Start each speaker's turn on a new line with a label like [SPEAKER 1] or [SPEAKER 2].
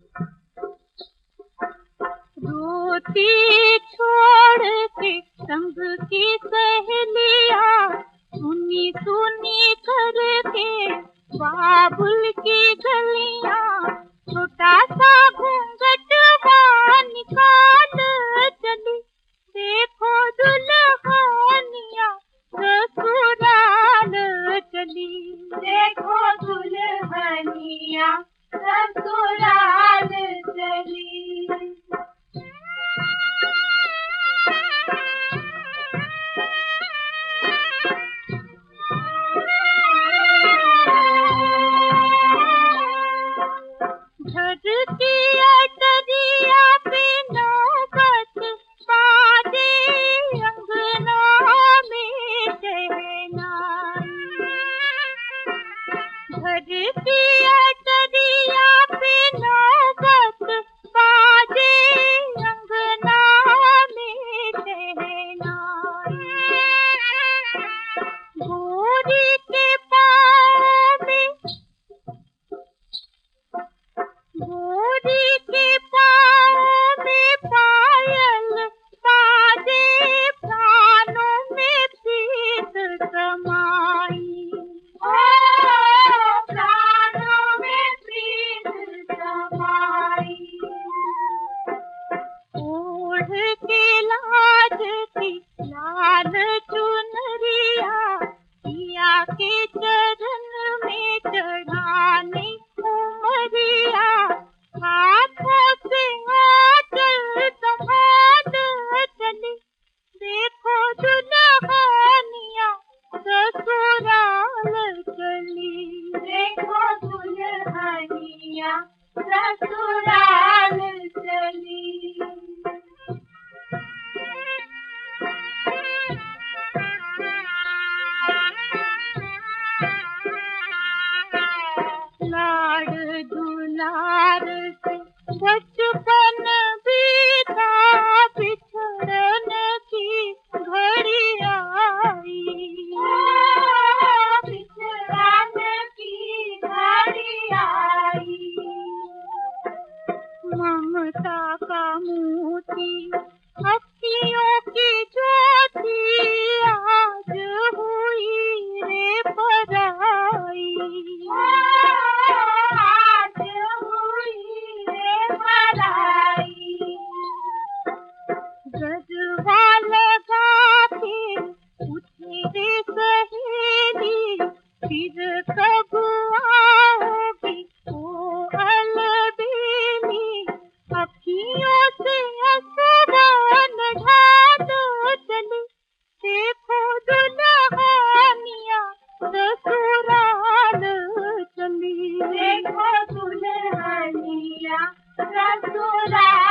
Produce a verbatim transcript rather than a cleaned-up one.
[SPEAKER 1] रोती छोड़ के संग की सहेलियां सुनी सुनी करके बाबुल की गलियां, छोटा सा घूंघट निकाल चली, देखो दुल्हनिया ससुराल चली, देखो दुल्हनिया ससुराल चली। घर की अटरिया पे नौबत बाजे, अंगना में शहनाई। घर की अटरिया पे नौबत बाजे, अंगना में शहनाई। गोरी के पाँव में गोरी के पाँव में पायल बाजे, प्राणों में प्रीत समाई। ओ प्राणों में प्रीत समाई। ओढ़ के लाज की लाल चुनरिया, पिया के चरण में चढ़ाने उमरिया, हाथों से आंचल संभाल चली, देखो दुल्हनिया ससुराल चली, देखो दुल्हनिया ससुराल चली। लाड़ दुलार से बचपन बीता, बिछड़न की घड़ी आई। बिछड़न की घड़ी आई। ममता का मोती अखियों की ज्योति, आज हुई रे पराई। आज हुई रे पराई। गजवा लगा के उठी रे सहेली, फिर कब आओगी ओ अलबेली, अखियों से असरान ढाल चली, देखो दुल्हनिया ससुराल चली, देखो दुल्हनिया ससुराल।